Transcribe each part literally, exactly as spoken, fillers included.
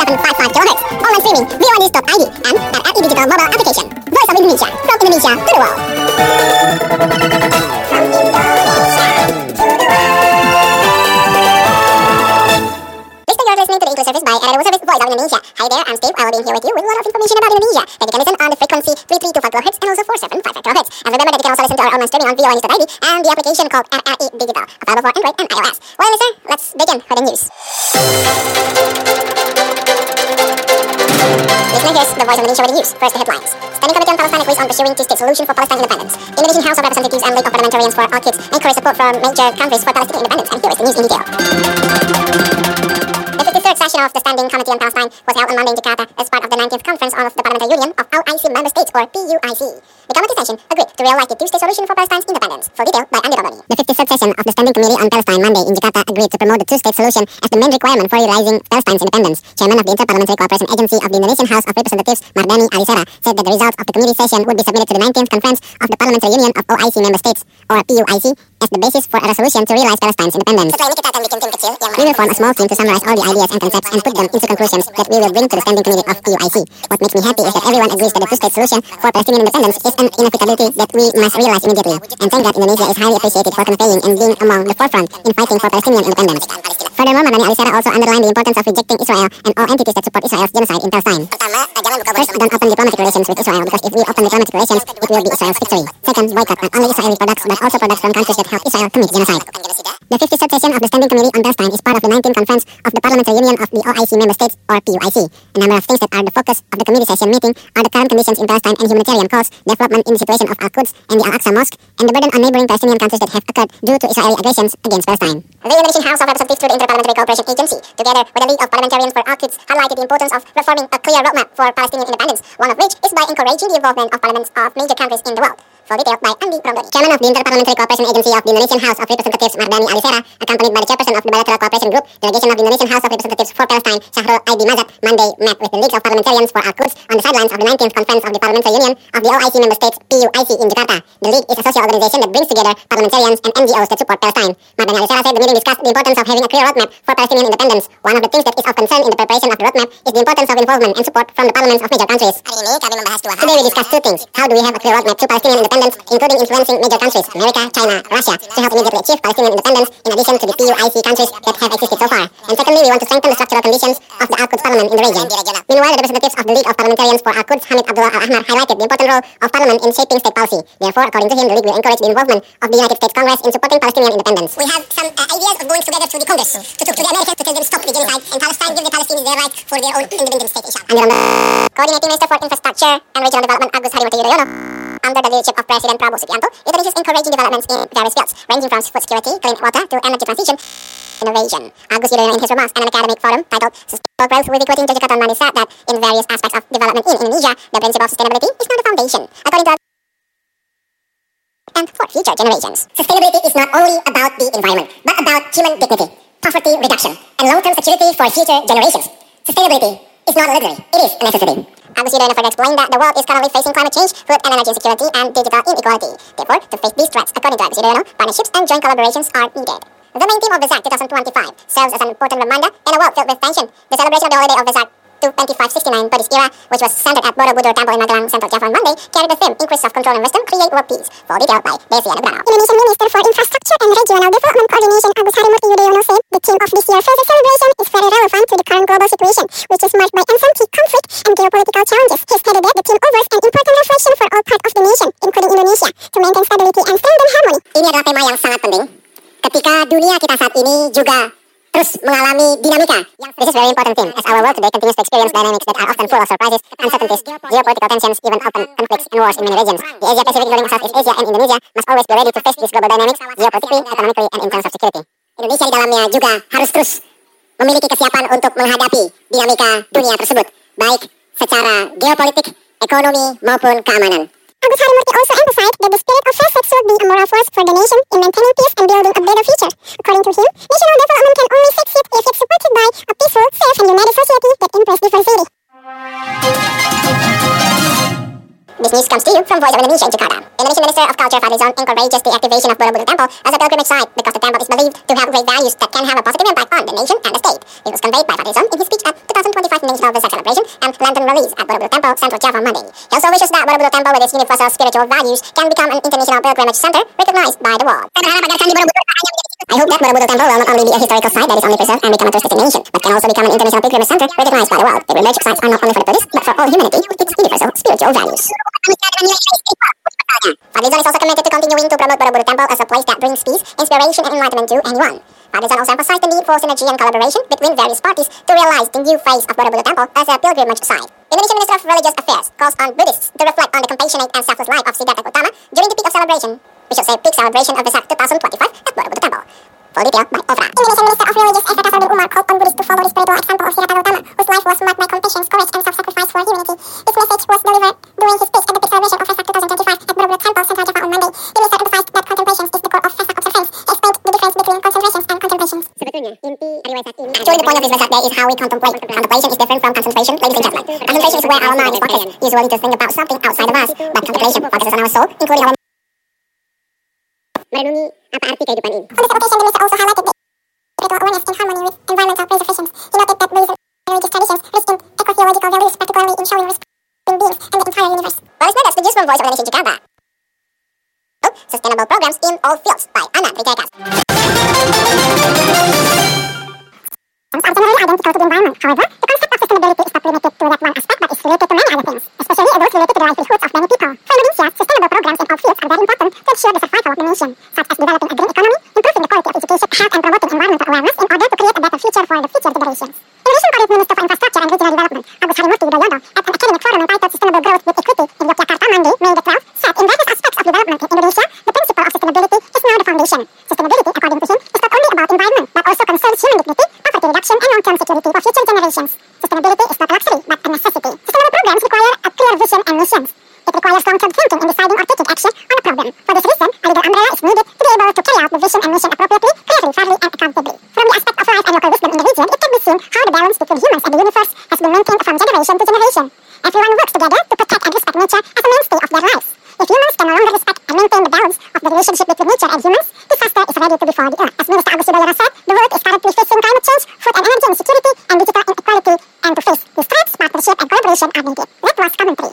seven five five kilohertz. Online streaming, v one news dot I D, and at L E Digital mobile application. Voice of Indonesia, from Indonesia to the world. From Indonesia to the world. Listener, you're listening to the English service by Area Service Voice of Indonesia. Hi there, I'm Steve. I will be here with you with a lot of information about Indonesia that you can listen on the frequency three three two five kilohertz and also four seven five five kilohertz. And remember that you can also listen to our online streaming on v one news dot I D and the application called R R E Digital, available for Android and iOS. Well, listener, let's begin with the news. Listener, here's the Voice of Indonesia with the news. First, the headlines. Standing Committee on Palestine agrees on pursuing two-state solution for Palestine independence. The Indonesian House of Representatives and League of Parliamentarians for Al-Quds encourage support from major countries for Palestinian independence. And here is the news in detail. The fifty-third session of the Standing Committee on Palestine was held on Monday in Jakarta as part of the nineteenth Conference of the Parliamentary Union of O I C Member States, or P U I C. The committee session agreed to realize the two-state solution for Palestine's independence. Full detail by Andi Romani. The fifty-third session of the Standing Committee on Palestine Monday in Jakarta agreed to promote the two-state solution as the main requirement for realizing Palestine's independence. Chairman of the Inter-Parliamentary Cooperation Agency of the Indonesian House of Representatives, Mardani Alisera, said that the results of the committee session would be submitted to the nineteenth Conference of the Parliamentary Union of O I C Member States, or P U I C, as the basis for a resolution to realize Palestine's independence. We will form a small team to summarize all the ideas and concepts and put them into conclusions that we will bring to the Standing Committee of P U I C. What makes me happy is that everyone agrees that the two-state solution for Palestinian independence is an inevitability that we must realize immediately. And thank God Indonesia is highly appreciated for conveying and being among the forefront in fighting for Palestinian independence. Furthermore, Mardani Alisera also underlined the importance of rejecting Israel and all entities that support Israel's genocide in Palestine. First, don't open diplomatic relations with Israel, because if we open diplomatic relations, it will be Israel's victory. Second, boycott not only Israeli products, but also products from countries that help Israel commit genocide. The fifty-third session of the Standing Committee on Palestine is part of the nineteenth Conference of the Parliamentary Union of the O I C Member States, or P U I C. A number of things that are the focus of the committee session meeting are the current conditions in Palestine and humanitarian cause, development in the situation of Al-Quds and the Al-Aqsa Mosque, and the burden on neighboring Palestinian countries that have occurred due to Israeli aggressions against Palestine. The Indonesian House of Representatives through the Inter-Parliamentary Cooperation Agency, together with the League of Parliamentarians for Al-Quds, highlighted the importance of reforming a clear roadmap for Palestinian independence, one of which is by encouraging the involvement of parliaments of major countries in the world. Full detail by Andi Romani. Chairman of the Inter-Parliamentary Cooperation Agency of the Indonesian House of Representatives, Mardani Alisera, accompanied by the chairperson of the Bilateral Cooperation Group, delegation of the Indonesian House of Representatives for Palestine, Syahrul Aidi Mazat, Monday met with the League of Parliamentarians for Al-Quds on the sidelines of the nineteenth Conference of the Parliamentary Union of the O I C Member States, P U I C, in Jakarta. The League is a social organization that brings together parliamentarians and N G Os that support Palestine. Mardani Alisera said the meeting discussed the importance of having a clear roadmap for Palestinian independence. One of the things that is of concern in the preparation of the roadmap is the importance of involvement and support from the parliaments of major countries. Today we discuss two things. How do we have a clear roadmap to Palestinian independence, including influencing major countries, America, China, Russia, to help immediately achieve Palestinian independence, in addition to the P U I C countries that have existed so far. And secondly, we want to strengthen the structural conditions of the Al-Quds Parliament in the region. Meanwhile, the representatives of the League of Parliamentarians for Al-Quds, Hamid Abdullah Al-Ahmar, highlighted the important role of Parliament in shaping state policy. Therefore, according to him, the League will encourage the involvement of the United States Congress in supporting Palestinian independence. We have some uh, ideas of going together to the Congress, to, to, to the Americans, to tell them stop the genocide, and Palestine give the Palestinians their right for their own independent state, inshallah. Coordinating Minister for Infrastructure and Regional Development, Agus Harimurti Yudhoyono, under the leadership of President Prabowo Subianto, Indonesia is encouraging developments in various fields, ranging from food security, clean water, to energy transition, innovation. Agus Yudhoyono, in his remarks at an academic forum titled Sustainable Growth with Equity in Jakarta on Monday, said that in various aspects of development in Indonesia, the principle of sustainability is not the foundation, according to and for future generations. Sustainability is not only about the environment, but about human dignity, poverty reduction, and long-term security for future generations. Sustainability is not a luxury, it is a necessity. Agus Yudhoyono further explained that the world is currently facing climate change, food and energy insecurity, and digital inequality. Therefore, to face these threats, according to Agus Yudhoyono, partnerships and joint collaborations are needed. The main theme of Vesak twenty twenty-five serves as an important reminder in a world filled with tension. The celebration of the holiday of Vesak twenty-five sixty-nine Buddhist era, which was centered at Borobudur Temple in Magelang, Central Java on Monday, carried the theme Increase Self-Control and Wisdom, Create World Peace. Full detail by Desi Anugrah. Indonesian Minister for Infrastructure and Regional Development Coordination, Agus Harimurti Yudhoyono, said the theme of this year's further celebration is very relevant to the current global situation, which is marked by uncertainty, conflict, and geopolitical challenges. He stated that the theme offers an important reflection for all parts of the nation, including Indonesia, to maintain stability and strengthen harmony. Ini adalah tema yang sangat penting ketika dunia kita saat ini juga terus mengalami dinamika. This is a very important thing, as our world today continues to experience dynamics that are often full of surprises, uncertainties, geopolitical tensions, even open conflicts and wars in many regions. The Asia-Pacific, including Southeast Asia and Indonesia, must always be ready to face these global dynamics, geopolitically, economically, and in terms of security. Indonesia di dalamnya juga harus terus memiliki kesiapan untuk menghadapi dinamika dunia tersebut, baik secara geopolitik, ekonomi, maupun keamanan. Agus Harimurti also emphasized that the spirit of respect should be a moral force for the nation in maintaining peace and building a better future. According to him, national development can only succeed if it's supported by a peaceful, safe, and united society that embraces diversity. This news comes to you from Voice of Indonesia in Jakarta. Indonesian Minister of Culture Fadlizon encourages the activation of Borobudur Temple as a pilgrimage site because the temple is believed to have great values that can have a positive impact on the nation and the state. It was conveyed by Fadlizon in his speech at twenty twenty-five National Vesak Celebration and Lantern Release at Borobudur Temple, Central Java, Monday. He also wishes that Borobudur Temple with its universal spiritual values can become an international pilgrimage center recognized by the world. I hope that Borobudur Temple will not only be a historical site that is only preserved and become a tourist destination, but can also become an international pilgrimage center recognized by the world. Pilgrimage sites are not only for the tourists, but for all humanity with its universal spiritual values. Fadlizon is also committed to continuing to promote Borobudur Temple as a place that brings peace, inspiration, and enlightenment to anyone. Fadlizon also emphasized the need for synergy and collaboration between various parties to realize the new phase of Borobudur Temple as a pilgrimage site. Indonesian Minister of Religious Affairs calls on Buddhists to reflect on the compassionate and selfless life of Siddhartha Gautama during the peak of celebration. We should say peak celebration of Vesak twenty twenty-five at Borobudur Temple. Full detail by Ofra. Indonesian Minister of Religious Affairs Hasanuddin Umar called on Buddhists to follow the spiritual example of Siddhartha Gautama, whose life was marked by compassion, courage, and self-sacrifice for humanity. This message was delivered during his speech at the peak celebration of Vesak twenty twenty-five at Borobudur Temple, Central Java on Monday. The minister emphasized that contemplation is the core of Vesak observance. He explained the difference between concentrations and contemplations. Sebetulnya, inti hari Vesak ini. Actually, the point of this Vesak Day is how we contemplate. Contemplation is different from concentration, ladies and gentlemen. Concentration is where our mind is focused, usually to think about something outside of us. But contemplation focuses on our soul, including our merenungi apa arti kehidupan ini. On this occasion, the minister also highlighted the spiritual awareness in harmony with environmental preservation. He noted that Buddhism religious traditions rich in eco-theological values, particularly in showing respect for beings and the entire universe. Well, it's not that's the news from Voice of Indonesia Jakarta. Oh, sustainable programs in all fields by Anand Wijayakast. Are generally identical to the environment. However, the concept of sustainability is not limited to that one aspect, but is related to many other things, especially those related to the livelihoods of many people. For Indonesia, sustainable programs in all fields are very important to ensure the survival of the nation, such as developing a green economy, improving the quality of education, health, and promoting environmental awareness in order to create a better future for the future generations. Indonesian Cabinet Minister for Infrastructure and Regional Development, Agus Harimurti Yudhoyono, at an academic forum entitled Sustainable Growth with Equity in Yogyakarta, Monday, May the twelfth, said in various aspects of development in Indonesia, the principle of sustainability is now the foundation. Sustainability, according to him, is not only about environment, but also concerns human dignity, poverty reduction, and long-term security for future generations. Sustainability is not a luxury, but a necessity. Sustainable programs require a clear vision and missions. It requires long-term thinking in deciding or taking action on a problem. For this reason, a legal umbrella is needed to be able to carry out the vision and mission appropriately, clearly, fairly, and accountably. From the aspect of life and local wisdom in the region, it can be seen how the balance between humans and the universe has been maintained from generation to generation. Everyone works together to protect and respect nature as a mainstay of their lives. If humans can no longer respect and maintain the balance of the relationship between nature and humans, disaster is ready to befall the earth. As Minister Agus Yudhoyono said, the world is currently facing climate change, food and energy insecurity, and digital inequality, and to face these threats, partnership and collaboration are needed. That was commentary.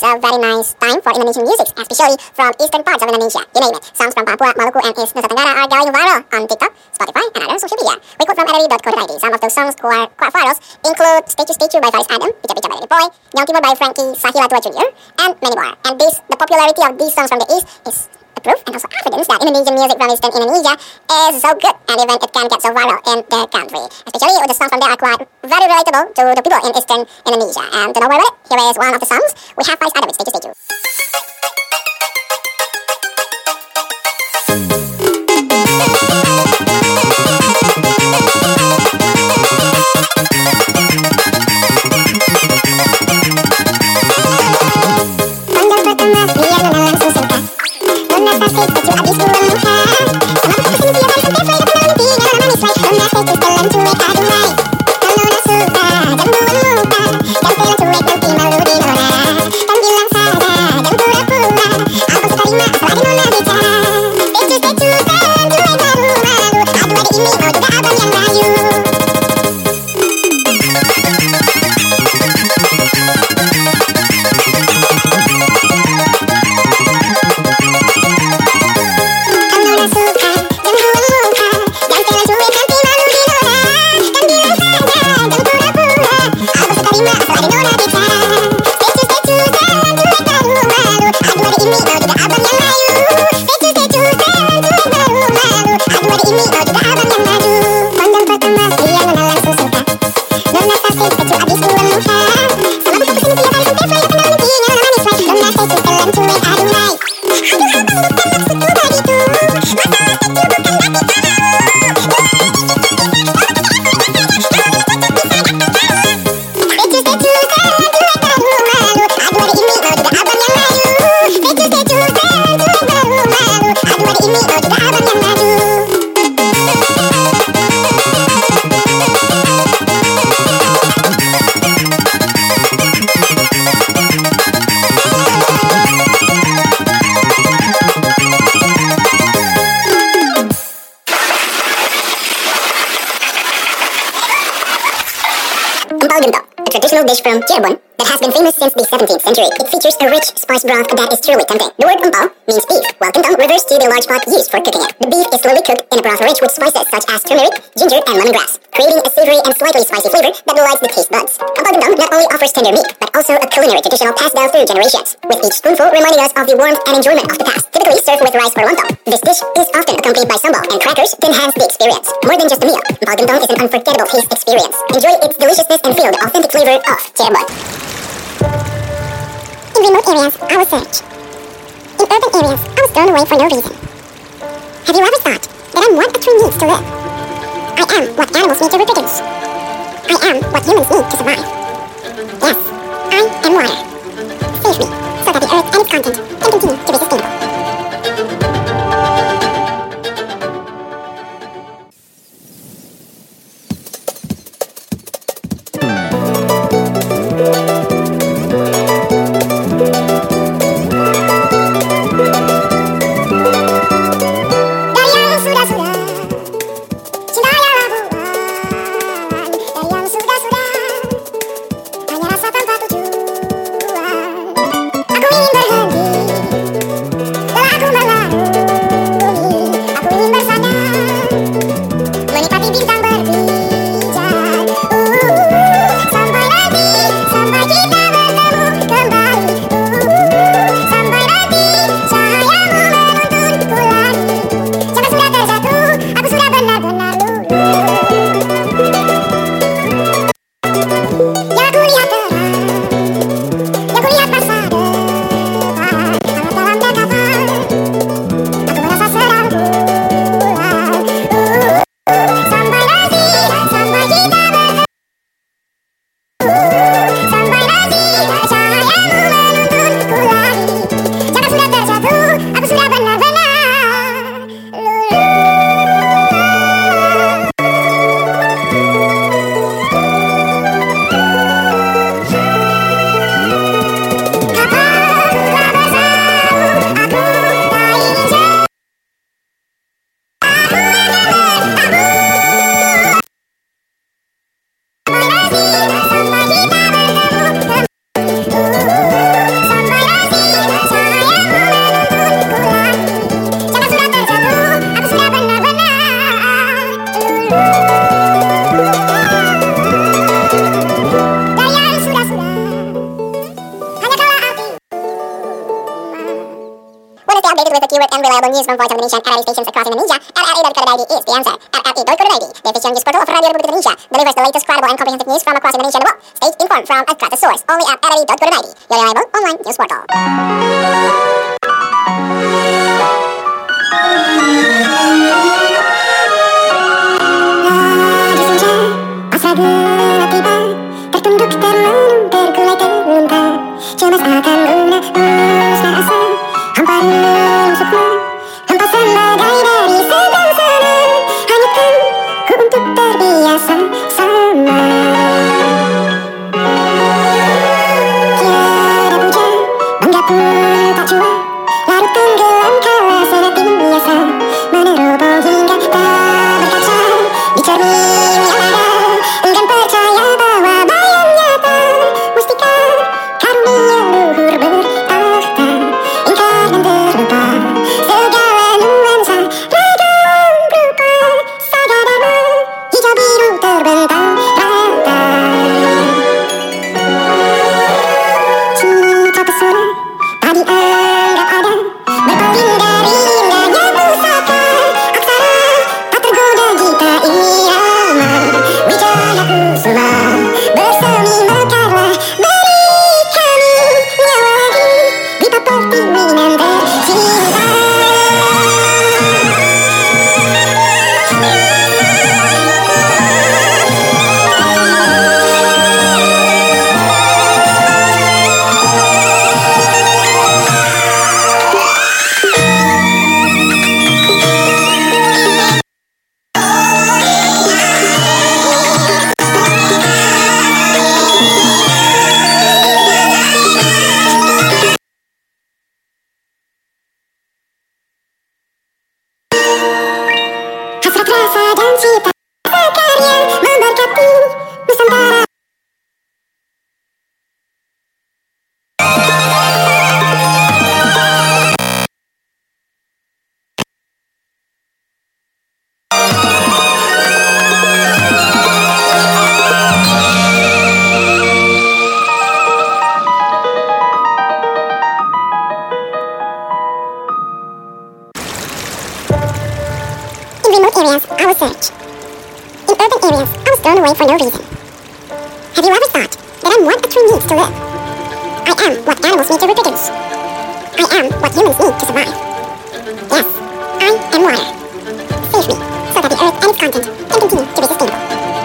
a very nice time for Indonesian music, especially from eastern parts of Indonesia. You name it. Songs from Papua, Maluku, and East Nusa Tenggara are going viral on TikTok, Spotify, and other social media. We quote from edit dot co dot I D. Some of those songs who are quite viral include Statue Statue by Faris Adam, Pica Pica by Lady Boy, Young Timur by Frankie Sahila Tua Junior, and many more. And this, the popularity of these songs from the East is a proof and also evidence that Indonesian music from Eastern Indonesia is so good, and even it can get so viral in the country. Especially the songs from there are quite very relatable to the people in Eastern Indonesia. And to know more about it, here is one of the songs. We have Faris Adam with Statue Statue. Empal Gentong, a traditional dish from Cirebon that has been famous since the seventeenth century. It features a rich spice broth that is truly tempting. The word empal means beef, while gentong refers to the large pot used for cooking it. The beef is slowly cooked in a broth rich with spices such as turmeric, ginger, and lemongrass, creating a savory and slightly spicy flavor that delights the taste buds. Empal Gentong not only offers tender meat, but also a culinary traditional passed down through generations, with each spoonful reminding us of the warmth and enjoyment of the past. Typically served with rice or lontong, this dish is often accompanied by sambal and crackers to enhance the experience. More than just a meal, Empal Gentong is an unforgettable taste experience. Enjoy its deliciousness and feel the authentic flavor of Cirebon. In remote areas, I will search. In urban areas, I was thrown away for no reason. Have you ever thought that I'm what a tree needs to live? I am what animals need to reproduce. I am what humans need to survive. Yes, I am water. Save me, so that the earth and its content can continue to be sustainable. Aku ingin Updated with accurate and reliable news from Voice of Indonesia and R R I stations across Indonesia. R R I dot co dot I D is the answer. R R I dot co dot I D, the official news portal of Radio Republik Indonesia, delivers the latest, credible, and comprehensive news from across Indonesia and the world. Stay informed from a trusted source, only at R R I dot co dot I D, your reliable online news portal. Asa gelap tiba, tertunduk, termenung, terkulai, terluntar. Cemas akan guna, musnah asa, hamparan musuhmu, hempasan bagai dari seberang sana. Hanyutkan ku untuk terbiasa sama. Tiada puja, bangga pun tak jua, larut tenggelam kala sangat biasa, menerobong hingga tak berkaca di cermin yang ada. Enggan percaya bahwa bayan nyata, mustika karunia luhur bertakhta, ingkar dan terlupa segala nuansa ragam rupa, saga dharma hijau biru terbentang rata. Cinta pesona tadi anggap ada, berpaling dari indahnya pusaka aksara, tak tergoda gita irama. Wijaya kusuma bersemi mekarlah, beri kami nyawa lagi di pepertiwinan tercinta. Hasrat rasa dan cita sekarya memberkati Nusantara. In remote areas, I was searched. In urban areas, I was thrown away for no reason. Have you ever thought that I'm what a tree needs to live? I am what animals need to reproduce. I am what humans need to survive. Yes, I am water. Save me, so that the earth and its content can continue to be sustainable.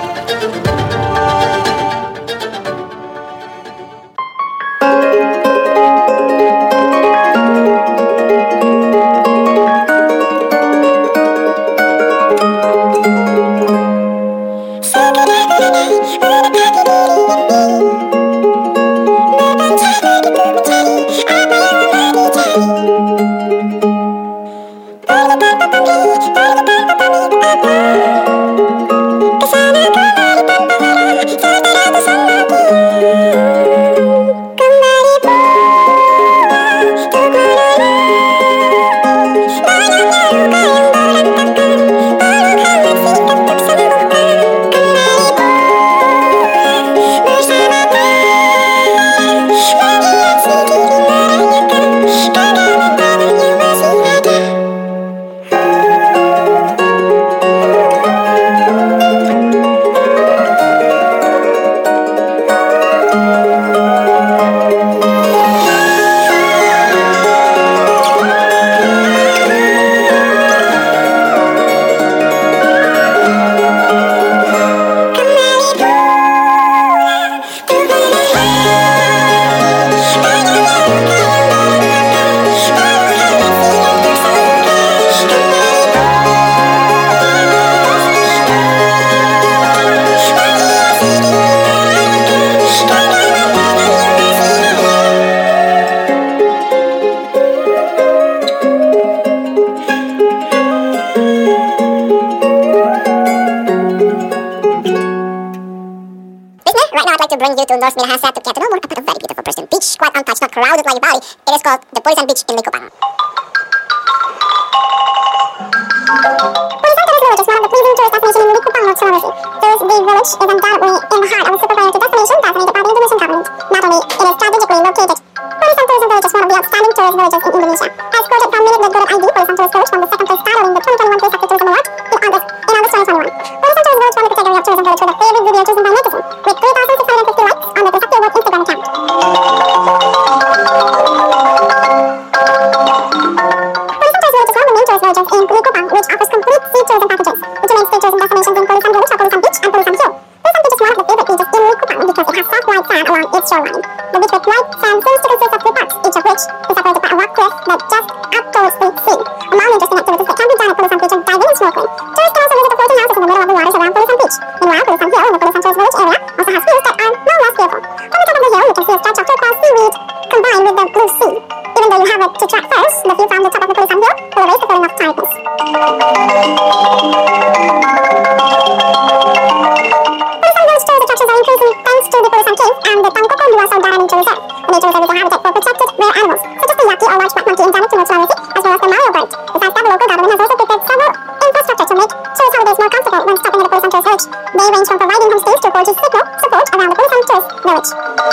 To bring you to North Minahasa to get to know more about a very beautiful person beach, quite untouched, not crowded like Bali. It is called the Poison Beach in Likupang. Poison is the largest one of the pleasing tourist destination in Likupang, Village is undoubtedly in the heart of a super priority destination designated by the Indonesian government. Not only it is strategically located, Burisan Tourism Village is one of the outstanding tourist villages in Indonesia. As quoted from Minute Net I D, Burisan Tourist Village won the second place title in the twenty twenty-one Trisakti Tourism Award in August, in August twenty twenty-one. Burisan Tourist Village won the category of tourism village with a favorite video chosen by netizens, with three thousand six hundred fifty likes on the Trisakti Award Instagram account. Villages in Balikpapan, which offers complete sea tourism packages. The two main sea tourism destinations in Burisan Village are Burisan Beach and Burisan Hill. Burisan Beach is one of the favorite beaches in Balikpapan because it has soft white sand along its shoreline. The beach with white sand seems to consist of three parts, each of which is separated by a rock cliff that just up towards the sea. Among interesting activities that can be done at Burisan Beach are diving and snorkeling. Tourists can also visit the floating houses in the middle of the waters around Burisan Beach. Meanwhile, Burisan Hill in the Burisan Tourist Village area also has views that are no less beautiful. From the top of the hill, you can see a stretch of turquoise seaweed combined with the blue sea. Even though you have it to track first, the view from the top of the Burisan Hill will erase the feeling of tiredness. Burisan Village tourist attractions are increasing thanks to the Burisan Cave and the Tangkoko Dua Saudara Nature Reserve. The nature reserve is a habitat for protected rare animals, such as the yaki or large black monkey endemic to Sulawesi, as well as the Maleo bird. Besides that, the local government has also prepared several infrastructure to make tourist holidays more comfortable when stopping at the Burisan Tourist Village. They range from providing homestays to four G signal support around the Burisan Tourist Village.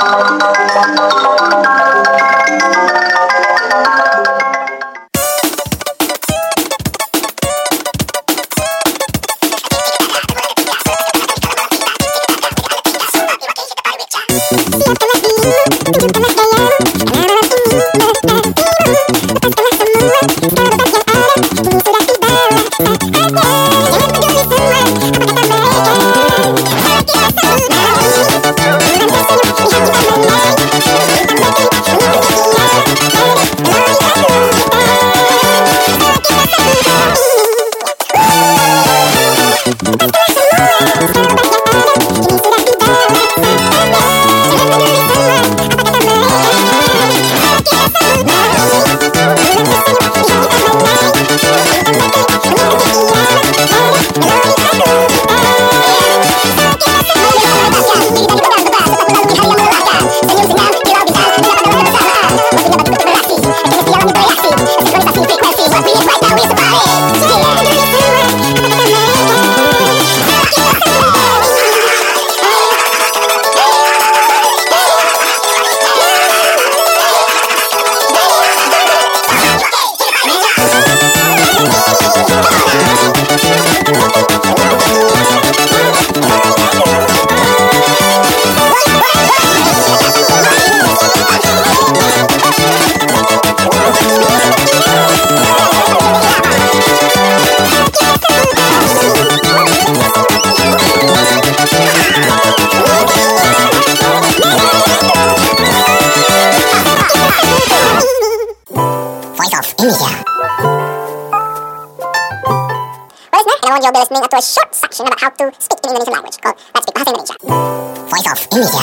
You'll be listening to a short section about how to speak in Indonesian language called Let's Speak Bahasa Indonesia. Voice of Indonesia.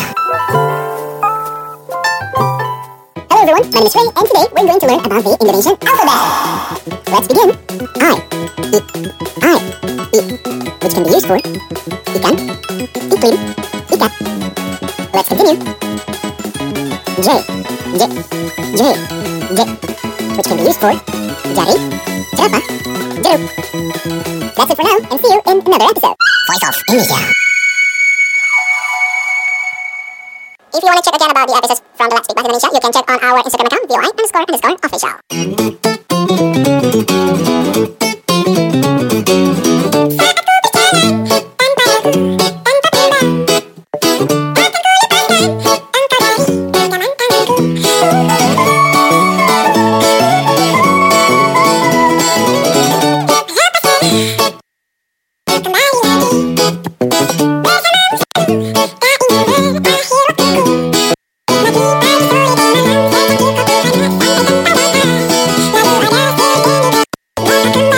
Hello everyone, my name is Ray, and today we're going to learn about the Indonesian alphabet. Let's begin. I, I, I, I, which can be used for ikan, iklim, ikat. Let's continue. J, J, J, J, which can be used for jari, jerapah, jeruk. That's it for now, and see you in another episode. Voice of Indonesia. If you want to check again about the episodes from the Let's Speak Bahasa Indonesia, you can check on our Instagram account, V O I underscore underscore official. Welcome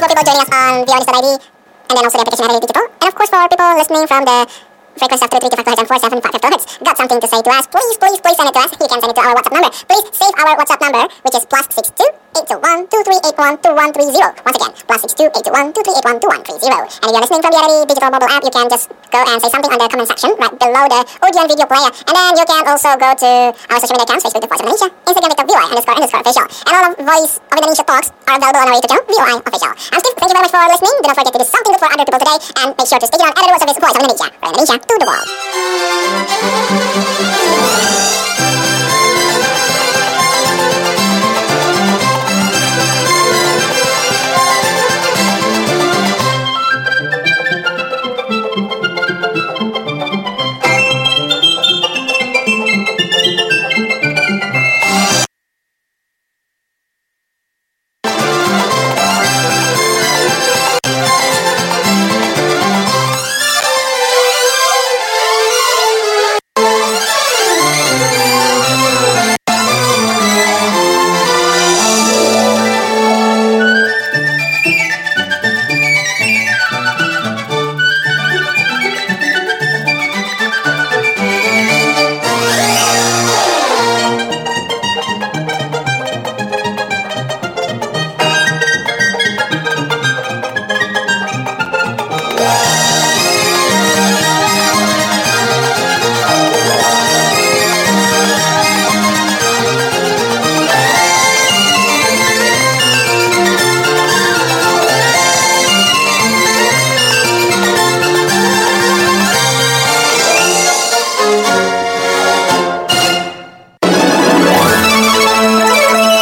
course, more people joining us on V O N I D, and then also the application edited digital. And of course, for people listening from the frequency of three three two five and four seven five hertz, got something to say to us, please, please, please send it to us. You can send it to our WhatsApp number. Please save our WhatsApp number, which is plus six two eight two one two three eight one two one three zero. Once again, plus six two eight two one two three eight one two one three zero. And if you're listening from the Rarity digital mobile app, you can just go and say something on the comment section right below the audio and video player. And then you can also go to our social media accounts, Facebook, The Voice of Indonesia, Instagram, TikTok, V O I underscore underscore official. And all of Voice of Indonesia talks are available on our YouTube channel, V O I official. I'm Steve, thank you very much for listening. Do not forget to do something good for other people today, and make sure to speak it on every word of this Voice of Indonesia, from Indonesia to the world.